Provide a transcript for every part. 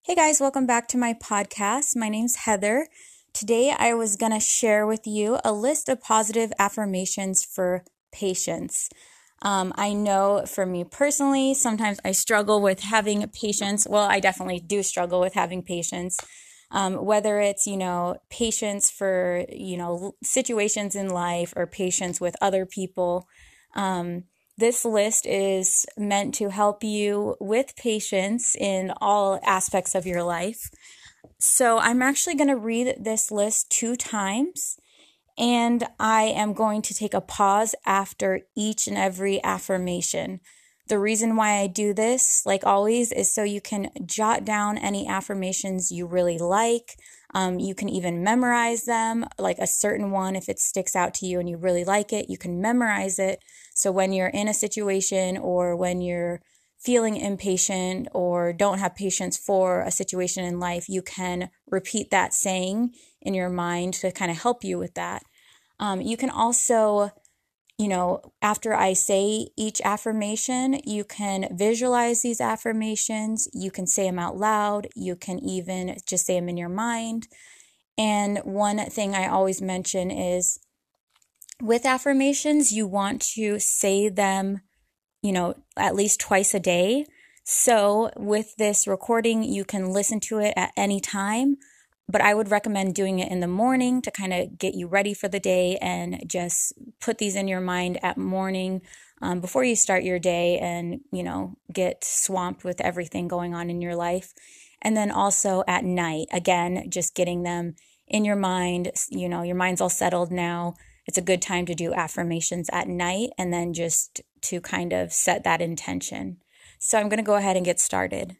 Hey guys, welcome back to my podcast. My name's Heather. Today I was going to share with you a list of positive affirmations for patience. I know for me personally, sometimes I struggle with having patience. Well, I definitely do struggle with having patience. Whether it's, patience for, situations in life or patience with other people. This list is meant to help you with patience in all aspects of your life. So I'm actually going to read this list 2 times, and I am going to take a pause after each and every affirmation. The reason why I do this, like always, is so you can jot down any affirmations you really like. You can even memorize them, like a certain one, if it sticks out to you and you really like it, you can memorize it. So when you're in a situation or when you're feeling impatient or don't have patience for a situation in life, you can repeat that saying in your mind to kind of help you with that. You can also, after I say each affirmation, you can visualize these affirmations. You can say them out loud. You can even just say them in your mind. And one thing I always mention is with affirmations, you want to say them, at least twice a day. So with this recording, you can listen to it at any time, but I would recommend doing it in the morning to kind of get you ready for the day and just put these in your mind at morning before you start your day and, get swamped with everything going on in your life. And then also at night, again, just getting them in your mind, your mind's all settled now. It's a good time to do affirmations at night and then just to kind of set that intention. So I'm going to go ahead and get started.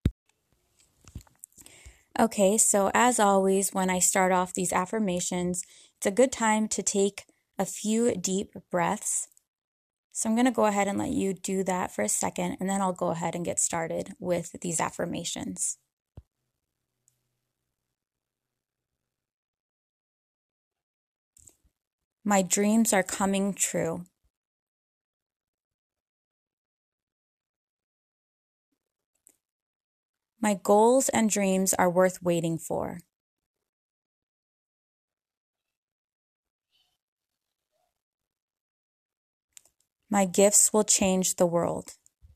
Okay, so as always, when I start off these affirmations, it's a good time to take a few deep breaths. So I'm going to go ahead and let you do that for a second, and then I'll go ahead and get started with these affirmations. My dreams are coming true. My goals and dreams are worth waiting for. My gifts will change the world.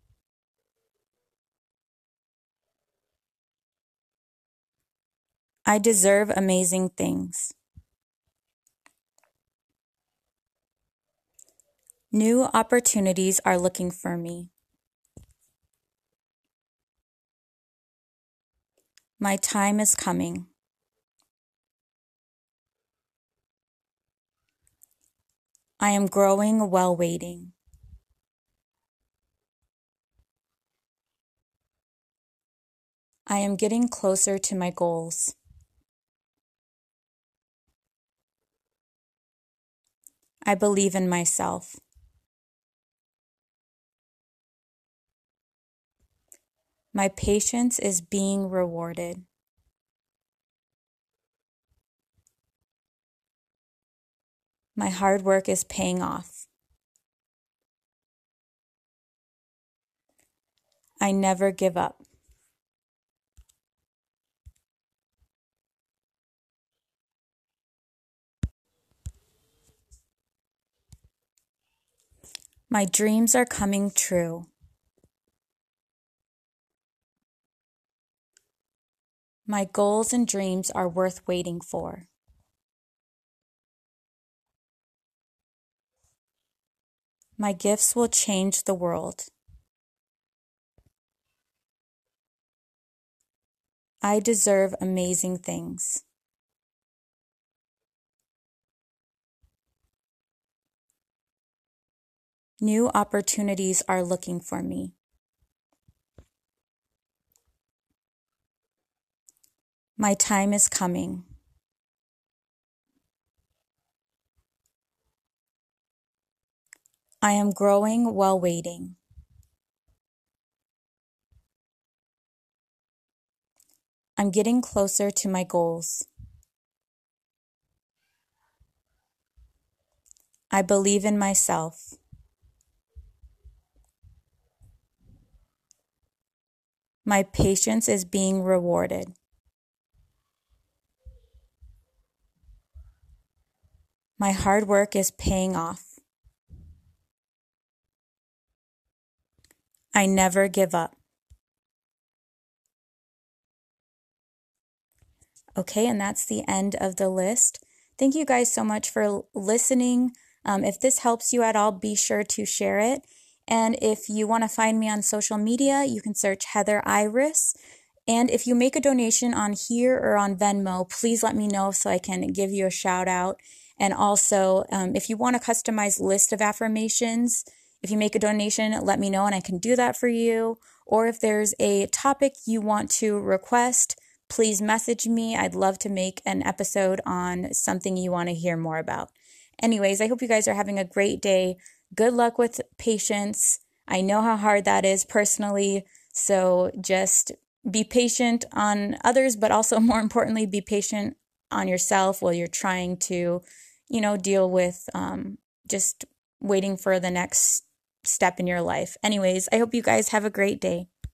I deserve amazing things. New opportunities are looking for me. My time is coming. I am growing while waiting. I am getting closer to my goals. I believe in myself. My patience is being rewarded. My hard work is paying off. I never give up. My dreams are coming true. My goals and dreams are worth waiting for. My gifts will change the world. I deserve amazing things. New opportunities are looking for me. My time is coming. I am growing while waiting. I'm getting closer to my goals. I believe in myself. My patience is being rewarded. My hard work is paying off. I never give up. Okay, and that's the end of the list. Thank you guys so much for listening. If this helps you at all, be sure to share it. And if you want to find me on social media, you can search Heather Iris. And if you make a donation on here or on Venmo, please let me know so I can give you a shout out. And also, if you want a customized list of affirmations, if you make a donation, let me know and I can do that for you. Or if there's a topic you want to request, please message me. I'd love to make an episode on something you want to hear more about. Anyways, I hope you guys are having a great day. Good luck with patience. I know how hard that is personally, so just be patient on others, but also more importantly, be patient on yourself while you're trying to, deal with just waiting for the next step in your life. Anyways, I hope you guys have a great day.